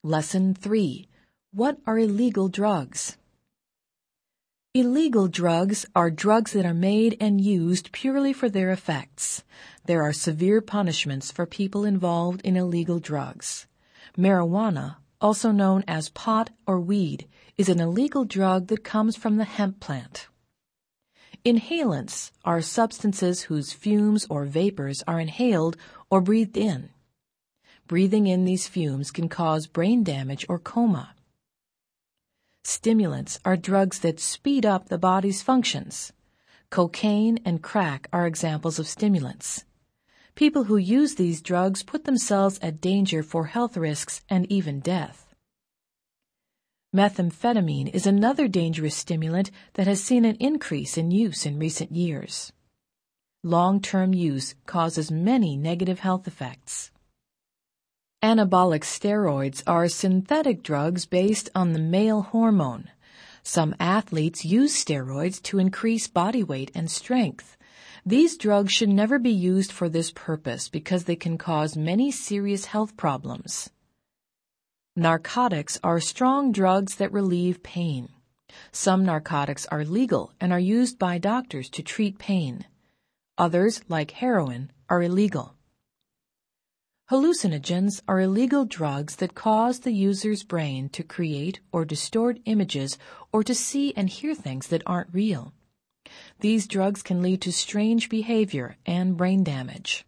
Lesson 3. What are illegal drugs? Illegal drugs are drugs that are made and used purely for their effects. There are severe punishments for people involved in illegal drugs. Marijuana, also known as pot or weed, is an illegal drug that comes from the hemp plant. Inhalants are substances whose fumes or vapors are inhaled or breathed in. Breathing in these fumes can cause brain damage or coma. Stimulants are drugs that speed up the body's functions. Cocaine and crack are examples of stimulants. People who use these drugs put themselves at danger for health risks and even death. Methamphetamine is another dangerous stimulant that has seen an increase in use in recent years. Long-term use causes many negative health effects. Anabolic steroids are synthetic drugs based on the male hormone. Some athletes use steroids to increase body weight and strength. These drugs should never be used for this purpose because they can cause many serious health problems. Narcotics are strong drugs that relieve pain. Some narcotics are legal and are used by doctors to treat pain. Others, like heroin, are illegal. Hallucinogens are illegal drugs that cause the user's brain to create or distort images or to see and hear things that aren't real. These drugs can lead to strange behavior and brain damage.